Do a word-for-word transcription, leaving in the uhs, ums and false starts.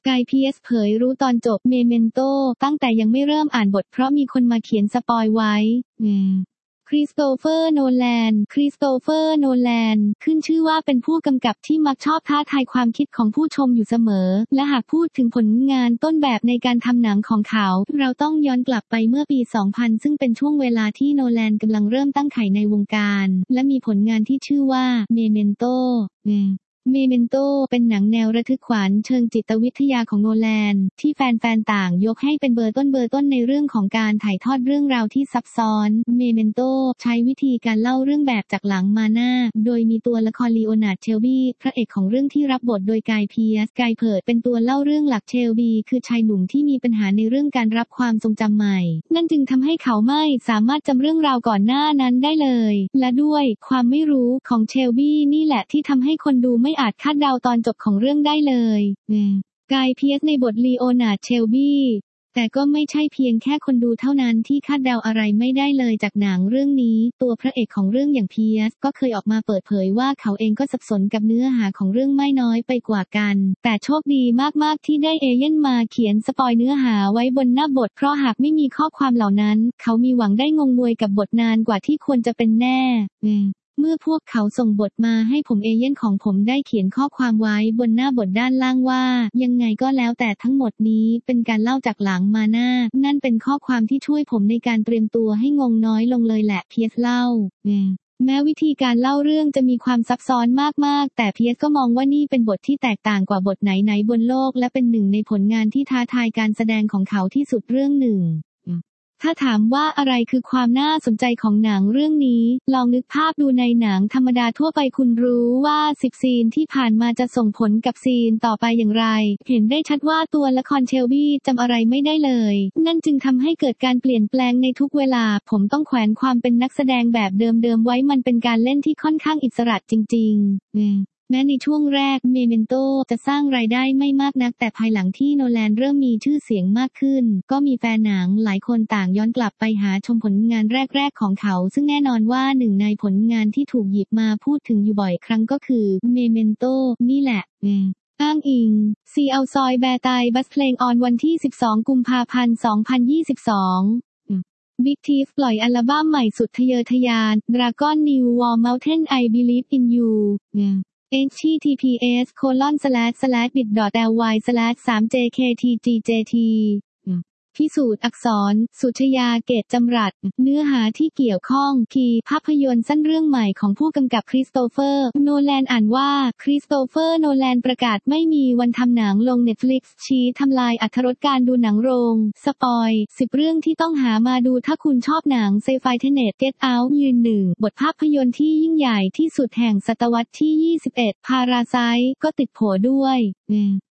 กาย พี เอส เผยรู้ตอนจบ Memento ตั้งแต่ยังไม่เริ่มอ่านบทเพราะมีคนมาเขียนสปอยไว้อืมคริสโตเฟอร์โนแลนคริสโตเฟอร์โนแลนขึ้นชื่อว่าเป็นผู้กำกับที่มักชอบท้าทายความคิดของผู้ชมอยู่เสมอและหากพูดถึงผลงานต้นแบบในการทำหนังของเขาเราต้องย้อนกลับไปเมื่อปี สองพัน ซึ่งเป็นช่วงเวลาที่โนแลนกำลังเริ่มตั้งไข่ในวงการและมีผลงานที่ชื่อว่า Memento อืมเมเมนโตเป็นหนังแนวระทึกขวัญเชิงจิตวิทยาของโนแลนที่แฟนๆต่างยกให้เป็นเบอร์ต้นเบอร์ต้นในเรื่องของการถ่ายทอดเรื่องราวที่ซับซ้อนเมเมนโตใช้วิธีการเล่าเรื่องแบบจากหลังมาหน้าโดยมีตัวละครลีโอนาร์ด เชลบี้พระเอกของเรื่องที่รับบทโดยกาย พี เอส กายเพิร์ดเป็นตัวเล่าเรื่องหลักเชลบี้คือชายหนุ่มที่มีปัญหาในเรื่องการรับความทรงจำใหม่นั่นจึงทำให้เขาไม่สามารถจำเรื่องราวก่อนหน้านั้นได้เลยและด้วยความไม่รู้ของเชลบี้นี่แหละที่ทำให้คนดูไม่อาจคาดเดาตอนจบของเรื่องได้เลยกาย พี เอส ในบทลีโอนาร์ด เชลบี้แต่ก็ไม่ใช่เพียงแค่คนดูเท่านั้นที่คาดเดาอะไรไม่ได้เลยจากหนังเรื่องนี้ตัวพระเอกของเรื่องอย่าง พี เอส ก็เคยออกมาเปิดเผยว่าเขาเองก็สับสนกับเนื้อหาของเรื่องไม่น้อยไปกว่ากันแต่โชคดีมากๆที่ได้เอเย่นมาเขียนสปอยเนื้อหาไว้บนหน้าบทเพราะหากไม่มีข้อความเหล่านั้นเขามีหวังได้งงงวยกับบทนานกว่าที่ควรจะเป็นแน่เมื่อพวกเขาส่งบทมาให้ผมเอเย่นของผมได้เขียนข้อความไว้บนหน้าบทด้านล่างว่ายังไงก็แล้วแต่ทั้งหมดนี้เป็นการเล่าจากหลังมาหน้านั่นเป็นข้อความที่ช่วยผมในการเตรียมตัวให้งงน้อยลงเลยแหละเพียสเล่าแม้วิธีการเล่าเรื่องจะมีความซับซ้อนมากๆแต่เพียสก็มองว่านี่เป็นบทที่แตกต่างกว่าบทไหนๆบนโลกและเป็นหนึ่งในผลงานที่ท้าทายการแสดงของเขาที่สุดเรื่องหนึ่งถ้าถามว่าอะไรคือความน่าสนใจของหนังเรื่องนี้ลองนึกภาพดูในหนังธรรมดาทั่วไปคุณรู้ว่าสิบซีนที่ผ่านมาจะส่งผลกับซีนต่อไปอย่างไรเห็นได้ชัดว่าตัวละครเชลบี้จำอะไรไม่ได้เลยนั่นจึงทำให้เกิดการเปลี่ยนแปลงในทุกเวลาผมต้องแขวนความเป็นนักแสดงแบบเดิมๆไว้มันเป็นการเล่นที่ค่อนข้างอิสระจริงๆแม้ในช่วงแรก Memento จะสร้างรายได้ไม่มากนักแต่ภายหลังที่โนแลนเริ่มมีชื่อเสียงมากขึ้นก็มีแฟนหนังหลายคนต่างย้อนกลับไปหาชมผลงานแรกๆของเขาซึ่งแน่นอนว่าหนึ่งในผลงานที่ถูกหยิบมาพูดถึงอยู่บ่อยครั้งก็คือ Memento นี่แหละอ้างอิงซีเอาซอยแบร์ไตบัสเพลงออนวันที่สิบสองกุมภาพันธ์สองพันยี่สิบสองBig Thief ปล่อยอัลบั้มใหม่สุดทะเยอทะยาน Dragon New War Mountain I Believe in You https colon slash slash bit dot ly slash สาม jktgjt พิสูจน์อักษรสุชยาเกตจำรัดเนื้อหาที่เกี่ยวข้องคีภาพยนตร์สั้นเรื่องใหม่ของผู้กำกับคริสโตเฟอร์โนแลนอ่านว่าคริสโตเฟอร์โนแลนประกาศไม่มีวันทำหนังลง Netflix ชี้ทำลายอรรถรสการดูหนังโรงสปอยสิบเรื่องที่ต้องหามาดูถ้าคุณชอบหนังไซไฟเทเนต Get Out ยืนหนึ่งบทภาพยนตร์ที่ยิ่งใหญ่ที่สุดแห่งศตวรรษที่ยี่สิบเอ็ด Parasite ก็ติดโผด้วย